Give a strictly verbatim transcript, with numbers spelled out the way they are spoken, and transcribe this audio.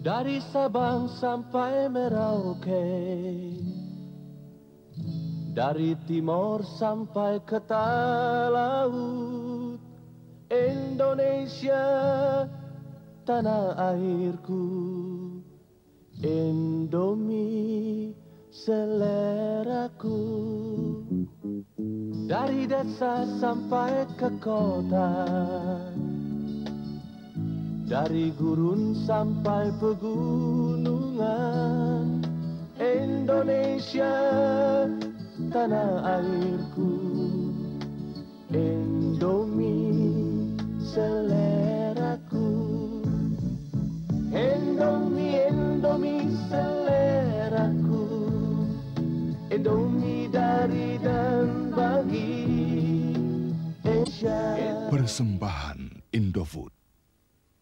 Dari Sabang sampai Merauke, dari timur sampai ke laut, Indonesia tanah airku, Indomie seleraku. Dari desa sampai ke kota, dari gurun sampai pegunungan, Indonesia tanah airku, Indomie selera.